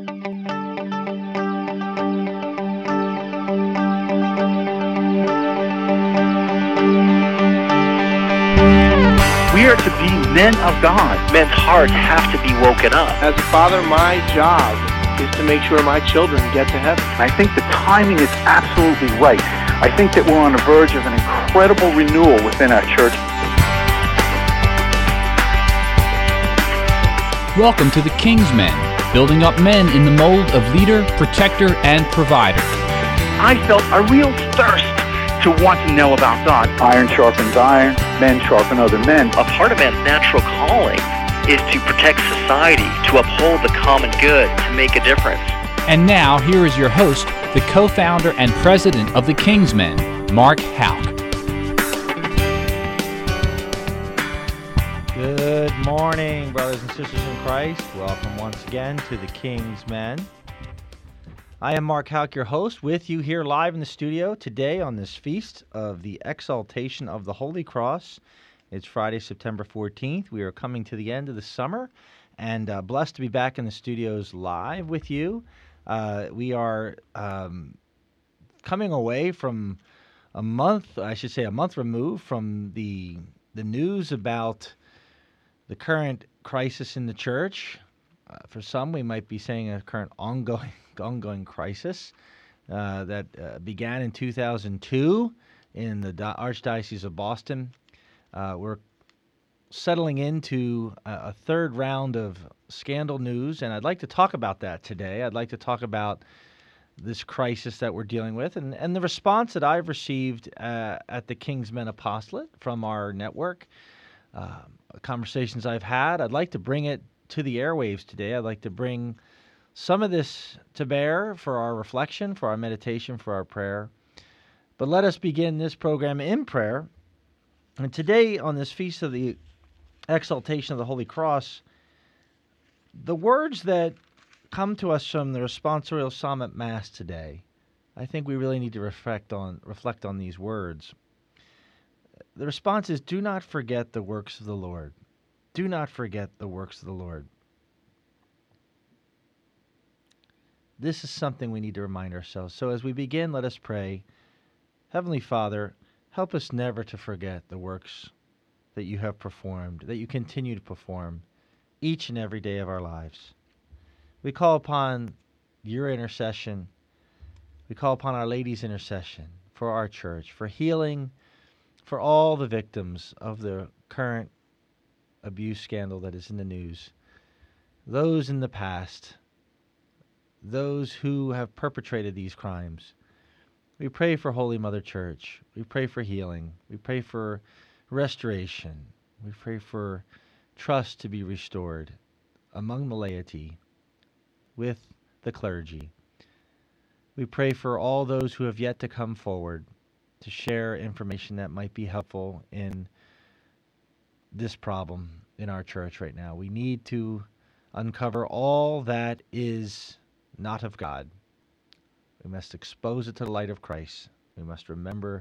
We are to be men of God. Men's hearts have to be woken up. As a father, my job is to make sure my children get to heaven. I think the timing is absolutely right. I think that we're on the verge of an incredible renewal within our church. Welcome to the King's Men, building up men in the mold of leader, protector, and provider. I felt a real thirst to want to know about God. Iron sharpens iron, men sharpen other men. A part of man's natural calling is to protect society, to uphold the common good, to make a difference. And now, here is your host, the co-founder and president of the King's Men, Mark Houck. Good morning, brothers and sisters in Christ. Welcome once again to the King's Men. I am Mark Houck, your host, with you here live in the studio today on this feast of the Exaltation of the Holy Cross. It's Friday, September 14th. We are coming to the end of the summer and blessed to be back in the studios live with you. We are coming away from a month removed from the news about the current crisis in the church. For some, we might be saying a current ongoing crisis that began in 2002 in the Archdiocese of Boston. We're settling into a third round of scandal news, and I'd like to talk about that today. I'd like to talk about this crisis that we're dealing with and the response that I've received at the King's Men Apostolate from our network, conversations I've had. I'd like to bring it to the airwaves today. I'd like to bring some of this to bear for our reflection, for our meditation, for our prayer. But let us begin this program in prayer. And today, on this feast of the Exaltation of the Holy Cross, the words that come to us from the responsorial psalm at Mass today, I think we really need to reflect on these words. The response is, do not forget the works of the Lord. Do not forget the works of the Lord. This is something we need to remind ourselves. So as we begin, let us pray. Heavenly Father, help us never to forget the works that you have performed, that you continue to perform each and every day of our lives. We call upon your intercession. We call upon Our Lady's intercession for our church, for healing, for all the victims of the current abuse scandal that is in the news, those in the past, those who have perpetrated these crimes. We pray for Holy Mother Church. We pray for healing. We pray for restoration. We pray for trust to be restored among the laity, with the clergy. We pray for all those who have yet to come forward to share information that might be helpful in this problem in our church right now. We need to uncover all that is not of God. We must expose it to the light of Christ. We must remember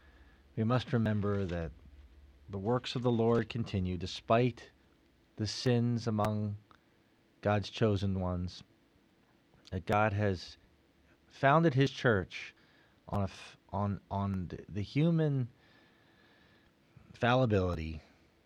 that the works of the Lord continue despite the sins among God's chosen ones. That God has founded his church on the human fallibility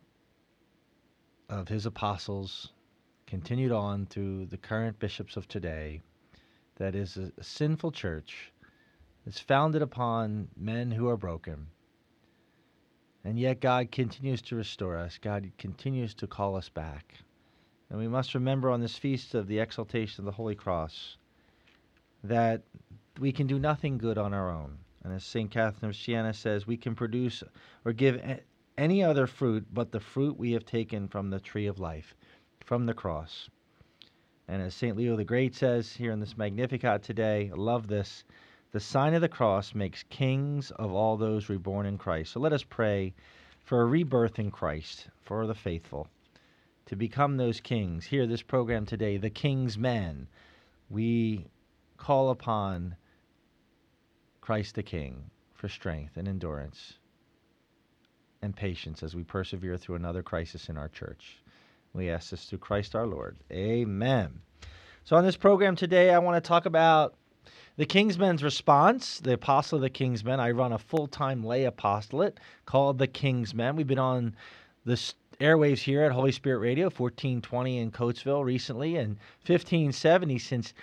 of his apostles, continued on through the current bishops of today. That is a sinful church. It's founded upon men who are broken. And yet God continues to restore us. God continues to call us back. And we must remember on this feast of the Exaltation of the Holy Cross that we can do nothing good on our own. And as St. Catherine of Siena says, we can produce or give any other fruit but the fruit we have taken from the tree of life, from the cross. And as St. Leo the Great says here in this Magnificat today, I love this, the sign of the cross makes kings of all those reborn in Christ. So let us pray for a rebirth in Christ, for the faithful, to become those kings. Here, this program today, the King's Men, we call upon Christ the King for strength and endurance and patience as we persevere through another crisis in our church. We ask this through Christ our Lord. Amen. So on this program today, I want to talk about the Kingsmen's response, the Apostle of the Kingsmen. I run a full-time lay apostolate called the Kingsmen. We've been on the airwaves here at Holy Spirit Radio, 1420 in Coatesville recently, and 1570 since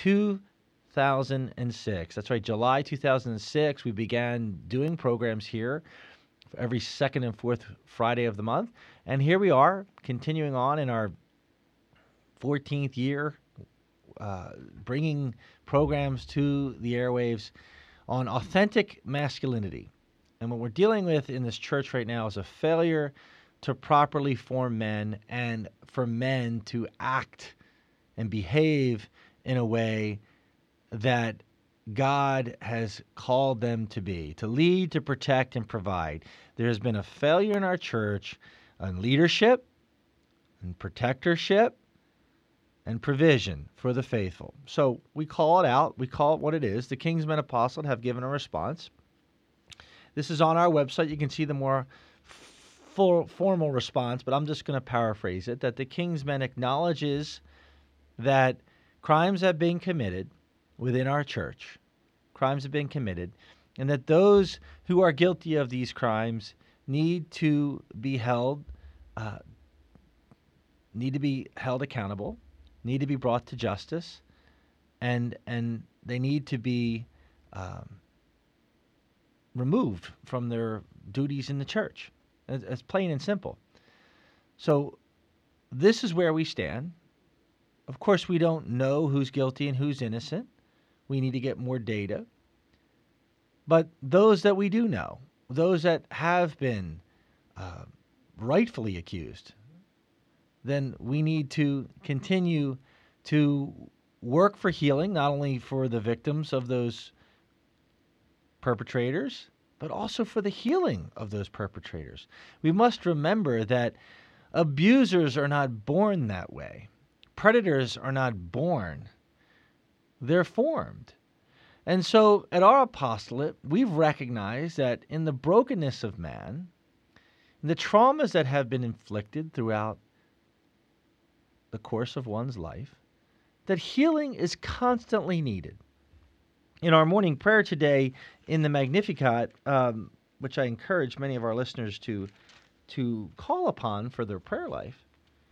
2006. That's right, July 2006, we began doing programs here every second and fourth Friday of the month. And here we are, continuing on in our 14th year, bringing programs to the airwaves on authentic masculinity. And what we're dealing with in this church right now is a failure to properly form men and for men to act and behave in a way that God has called them to be, to lead, to protect, and provide. There has been a failure in our church on leadership and protectorship and provision for the faithful. So we call it out. We call it what it is. The Kingsmen Apostolate have given a response. This is on our website. You can see the more formal response, but I'm just going to paraphrase it, that the Kingsmen acknowledges that crimes have been committed within our church. Crimes have been committed, and that those who are guilty of these crimes need to be held accountable, need to be brought to justice, and they need to be removed from their duties in the church. It's plain and simple. So this is where we stand. Of course, we don't know who's guilty and who's innocent. We need to get more data. But those that we do know, those that have been rightfully accused, then we need to continue to work for healing, not only for the victims of those perpetrators, but also for the healing of those perpetrators. We must remember that abusers are not born that way. Predators are not born. They're formed. And so at our apostolate, we've recognized that in the brokenness of man, in the traumas that have been inflicted throughout the course of one's life, that healing is constantly needed. In our morning prayer today in the Magnificat, which I encourage many of our listeners to call upon for their prayer life,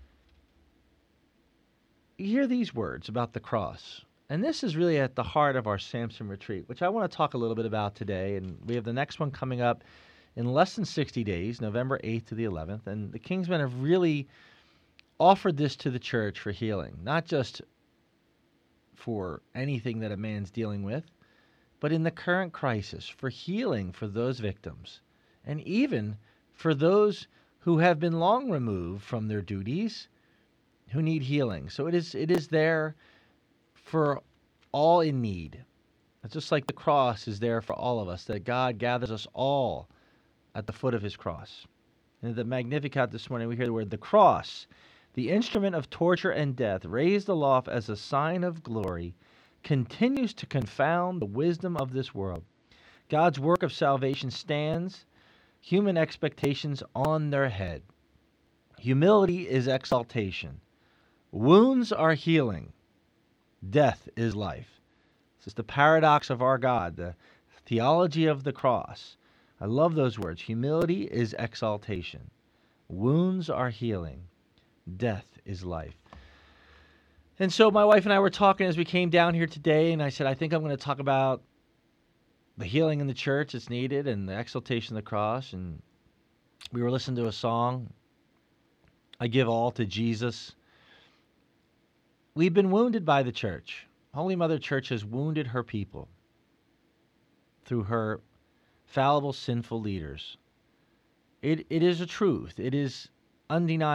you hear these words about the cross. And this is really at the heart of our Samson retreat, which I want to talk a little bit about today. And we have the next one coming up in less than 60 days, November 8th to the 11th. And the Kingsmen have really offered this to the church for healing, not just for anything that a man's dealing with, but in the current crisis, for healing for those victims, and even for those who have been long removed from their duties, who need healing. So it is there for all in need. It's just like the cross is there for all of us, that God gathers us all at the foot of his cross. And in the Magnificat this morning, we hear the word, the cross, the instrument of torture and death, raised aloft as a sign of glory, continues to confound the wisdom of this world. God's work of salvation stands, human expectations on their head. Humility is exaltation. Wounds are healing. Death is life. This is the paradox of our God, the theology of the cross. I love those words. Humility is exaltation. Wounds are healing. Death is life. And so my wife and I were talking as we came down here today, and I said, I think I'm going to talk about the healing in the church that's needed and the exaltation of the cross. And we were listening to a song, I Give All to Jesus. We've been wounded by the church. Holy Mother Church has wounded her people through her fallible, sinful leaders. It is a truth. It is undeniable.